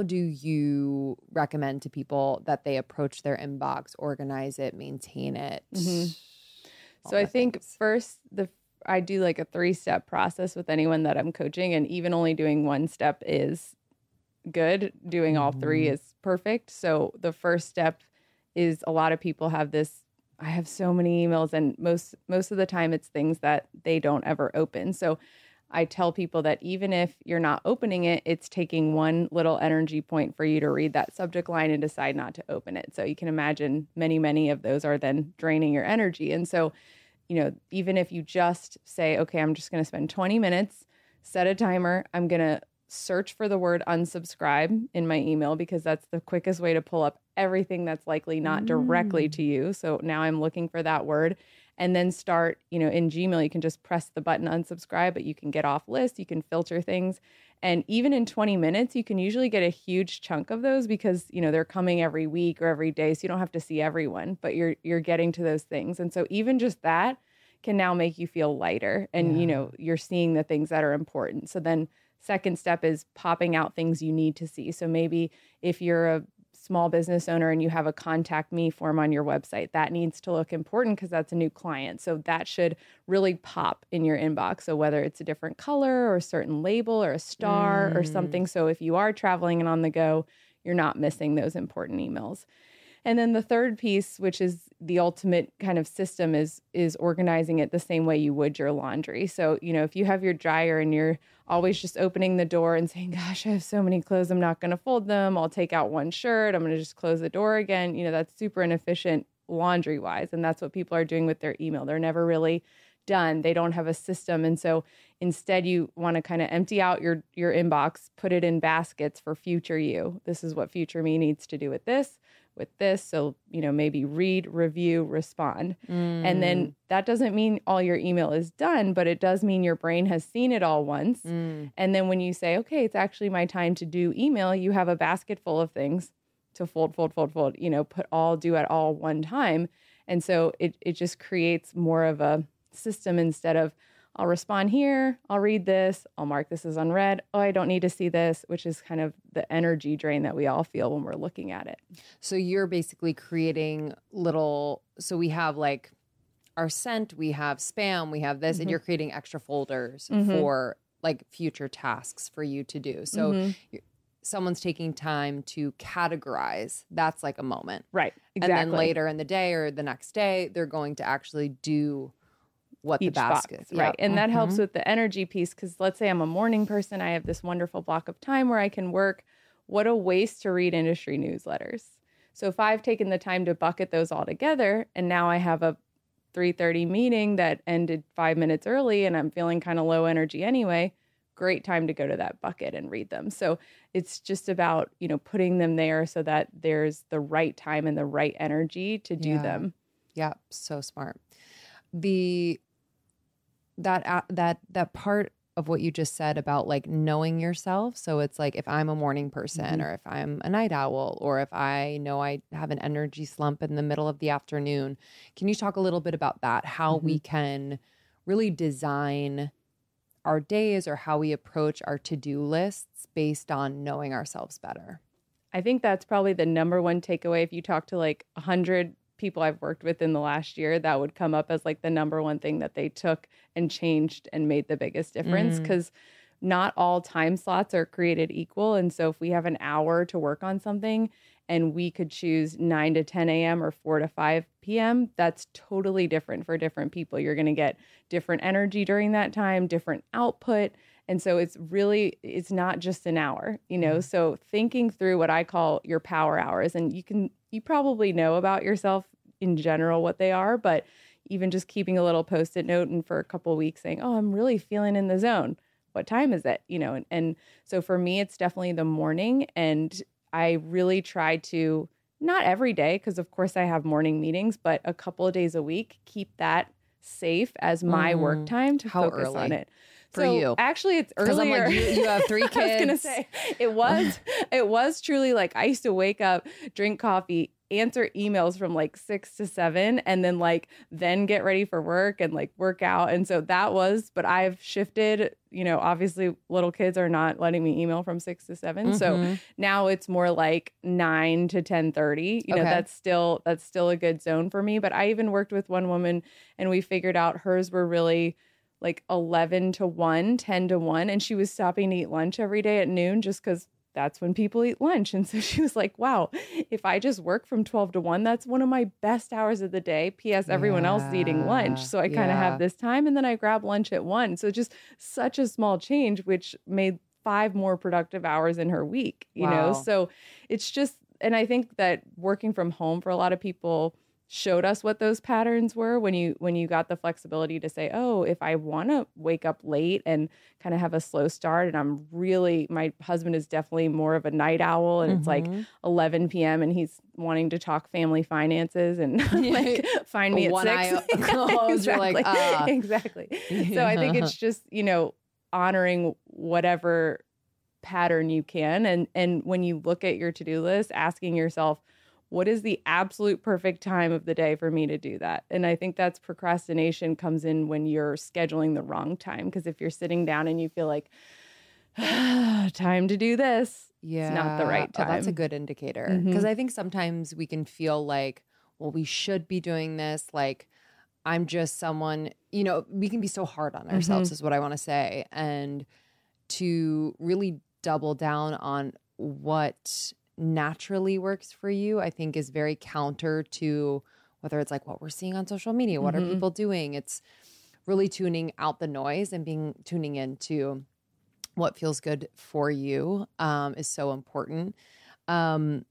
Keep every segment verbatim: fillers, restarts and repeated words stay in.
do you recommend to people that they approach their inbox, organize it, maintain it? Mm-hmm. So I think things. first, the I do like a three-step process with anyone that I'm coaching, and even only doing one step is good. Doing mm-hmm. all three is perfect. So the first step is, a lot of people have this, I have so many emails, and most most of the time it's things that they don't ever open. So I tell people that even if you're not opening it, it's taking one little energy point for you to read that subject line and decide not to open it. So you can imagine many, many of those are then draining your energy. And so, you know, even if you just say, okay, I'm just going to spend twenty minutes, set a timer, I'm going to search for the word unsubscribe in my email, because that's the quickest way to pull up everything that's likely not mm. directly to you. So now I'm looking for that word. And then start, you know, in Gmail, you can just press the button unsubscribe, but you can get off list, you can filter things. And even in twenty minutes, you can usually get a huge chunk of those, because, you know, they're coming every week or every day. So you don't have to see everyone, but you're, you're getting to those things. And so even just that can now make you feel lighter, and, yeah. you know, you're seeing the things that are important. So then second step is popping out things you need to see. So maybe if you're a small business owner and you have a contact me form on your website, that needs to look important because that's a new client. So that should really pop in your inbox. So whether it's a different color or a certain label or a star mm. or something. So if you are traveling and on the go, you're not missing those important emails. And then the third piece, which is the ultimate kind of system, is is organizing it the same way you would your laundry. So, you know, if you have your dryer and you're always just opening the door and saying, gosh, I have so many clothes, I'm not going to fold them. I'll take out one shirt. I'm going to just close the door again. You know, that's super inefficient laundry wise. And that's what people are doing with their email. They're never really done. They don't have a system. And so instead you want to kind of empty out your, your inbox, put it in baskets for future you. This is what future me needs to do with this, with this. So, you know, maybe read, review, respond. Mm. And then that doesn't mean all your email is done, but it does mean your brain has seen it all once. Mm. And then when you say, okay, it's actually my time to do email, you have a basket full of things to fold, fold, fold, fold, you know, put all, do at all one time. And so it, it just creates more of a system instead of, I'll respond here, I'll read this, I'll mark this as unread. Oh, I don't need to see this, which is kind of the energy drain that we all feel when we're looking at it. So you're basically creating little, so we have like our sent, we have spam, we have this, mm-hmm. and you're creating extra folders mm-hmm. for like future tasks for you to do. So mm-hmm. you're, someone's taking time to categorize, that's like a moment. Right, exactly. And then later in the day or the next day, they're going to actually do what each the basket box, right. And mm-hmm. that helps with the energy piece, because let's say I'm a morning person, I have this wonderful block of time where I can work. What a waste to read industry newsletters. So if I've taken the time to bucket those all together, and now I have a three thirty meeting that ended five minutes early and I'm feeling kind of low energy anyway, great time to go to that bucket and read them. So it's just about, you know, putting them there so that there's the right time and the right energy to do yeah. them. Yeah, so smart. The that uh, that that part of what you just said about like knowing yourself. So it's like if I'm a morning person mm-hmm. or if I'm a night owl or if I know I have an energy slump in the middle of the afternoon. Can you talk a little bit about that? How mm-hmm. we can really design our days or how we approach our to-do lists based on knowing ourselves better? I think that's probably the number one takeaway. If you talk to like a hundred people I've worked with in the last year, that would come up as like the number one thing that they took and changed and made the biggest difference, because mm. not all time slots are created equal. And so if we have an hour to work on something and we could choose nine to ten a.m. or four to five p.m., that's totally different for different people. You're going to get different energy during that time, different output. And so it's really, it's not just an hour, you know? Mm. So thinking through what I call your power hours, and you can, you probably know about yourself in general what they are, but even just keeping a little post-it note and for a couple of weeks saying, oh, I'm really feeling in the zone. What time is it? You know, and, and so for me, it's definitely the morning. And I really try to, not every day, because of course I have morning meetings, but a couple of days a week, keep that safe as my mm. work time to How focus early? on it. For so you. Actually, it's earlier. I'm like, you, you have three kids. I was going to say, it was, it was truly like I used to wake up, drink coffee, answer emails from like six to seven and then like then get ready for work and like work out. And so that was, but I've shifted, you know, obviously little kids are not letting me email from six to seven. Mm-hmm. So now it's more like nine to ten thirty. You know, okay. that's still, that's still a good zone for me. But I even worked with one woman and we figured out hers were really like eleven to one, ten to one. And she was stopping to eat lunch every day at noon just because that's when people eat lunch. And so she was like, wow, if I just work from twelve to one, that's one of my best hours of the day. P S everyone yeah. else is eating lunch. So I kind of yeah. have this time and then I grab lunch at one. So just such a small change, which made five more productive hours in her week, you wow. know? So it's just, and I think that working from home for a lot of people showed us what those patterns were when you when you got the flexibility to say, oh, if I want to wake up late and kind of have a slow start, and I'm really, my husband is definitely more of a night owl, and mm-hmm. it's like eleven p.m. and he's wanting to talk family finances and like find me at One six. Eye closed, exactly. You're like, ah. exactly. Yeah. So I think it's just, you know, honoring whatever pattern you can, and and when you look at your to-do list, asking yourself, what is the absolute perfect time of the day for me to do that? And I think that's procrastination comes in when you're scheduling the wrong time. Because if you're sitting down and you feel like, ah, time to do this, yeah. it's not the right time. Oh, that's a good indicator. Because mm-hmm. I think sometimes we can feel like, well, we should be doing this. Like, I'm just someone, you know, we can be so hard on ourselves mm-hmm. is what I want to say. And to really double down on what naturally works for you, I think is very counter to whether it's like what we're seeing on social media, what mm-hmm. are people doing? It's really tuning out the noise and being tuning into what feels good for you um, is so important. Um,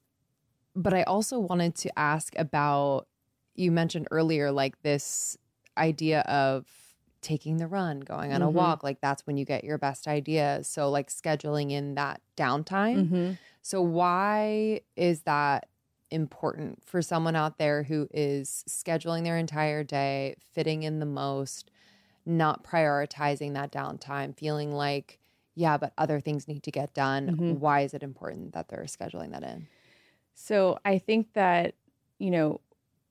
but I also wanted to ask about, you mentioned earlier, like this idea of taking the run, going on mm-hmm. a walk, like that's when you get your best ideas. So like scheduling in that downtime. Mm-hmm. So why is that important for someone out there who is scheduling their entire day, fitting in the most, not prioritizing that downtime, feeling like, yeah, but other things need to get done. Mm-hmm. Why is it important that they're scheduling that in? So I think that, you know,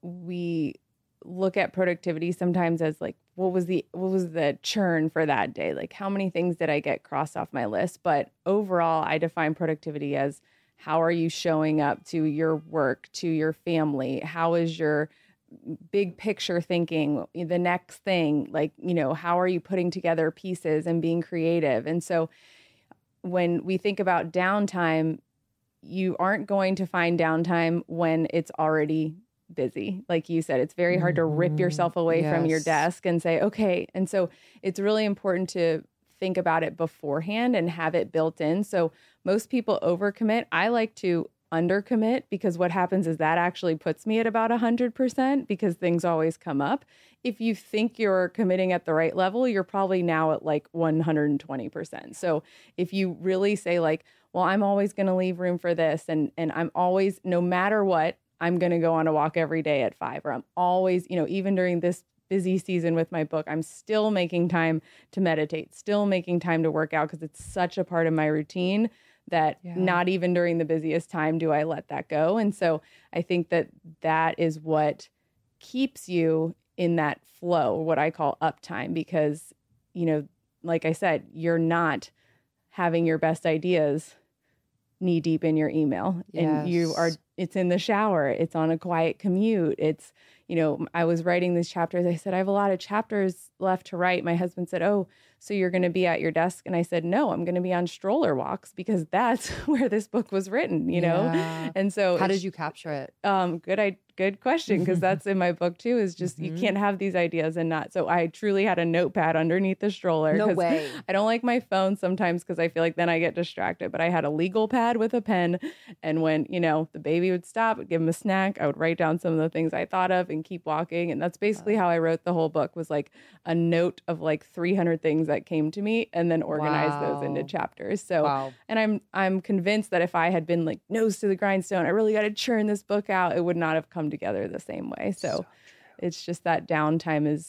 we look at productivity sometimes as like, what was the what was the churn for that day? Like, how many things did I get crossed off my list? But overall, I define productivity as how are you showing up to your work, to your family? How is your big picture thinking, the next thing? Like, you know, how are you putting together pieces and being creative? And so when we think about downtime, you aren't going to find downtime when it's already busy. Like you said, it's very hard to rip yourself away yes. from your desk and say, okay. And so it's really important to think about it beforehand and have it built in. So most people overcommit. I like to undercommit because what happens is that actually puts me at about one hundred percent because things always come up. If you think you're committing at the right level, you're probably now at like one hundred twenty percent. So if you really say like, well, I'm always going to leave room for this and and I'm always, no matter what, I'm going to go on a walk every day at five, or I'm always, you know, even during this busy season with my book, I'm still making time to meditate, still making time to work out because it's such a part of my routine that yeah. not even during the busiest time do I let that go. And so I think that that is what keeps you in that flow, what I call uptime, because, you know, like I said, you're not having your best ideas knee deep in your email yes. and you are, it's in the shower, it's on a quiet commute. It's, you know, I was writing these chapters. I said, I have a lot of chapters left to write. My husband said, oh, so you're going to be at your desk? And I said, no, I'm going to be on stroller walks because that's where this book was written, you know? Yeah. And so how did you capture it? Um, good, I, good question. Cause that's in my book too, is just, mm-hmm. you can't have these ideas and not. So I truly had a notepad underneath the stroller. No way. I don't like my phone sometimes cause I feel like then I get distracted, but I had a legal pad with a pen. And when, you know, the baby would stop, I'd give him a snack, I would write down some of the things I thought of and keep walking. And that's basically how I wrote the whole book, was like a note of like three hundred things that came to me and then organize wow. those into chapters. So, wow. and I'm, I'm convinced that if I had been like nose to the grindstone, I really got to churn this book out, it would not have come together the same way. So, so it's just that downtime is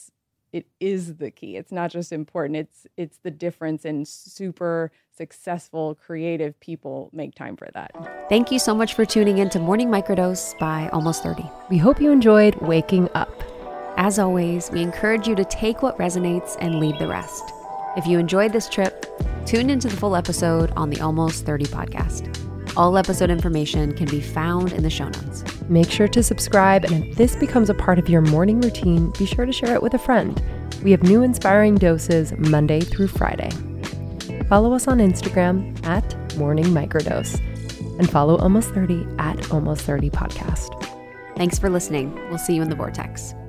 it is the key. It's not just important. It's it's the difference, and super successful, creative people make time for that. Thank you so much for tuning in to Morning Microdose by Almost thirty. We hope you enjoyed waking up. As always, we encourage you to take what resonates and leave the rest. If you enjoyed this trip, tune into the full episode on the Almost thirty podcast. All episode information can be found in the show notes. Make sure to subscribe, and if this becomes a part of your morning routine, be sure to share it with a friend. We have new inspiring doses Monday through Friday. Follow us on Instagram at Morning Microdose, and follow Almost thirty at Almost thirty Podcast. Thanks for listening. We'll see you in the vortex.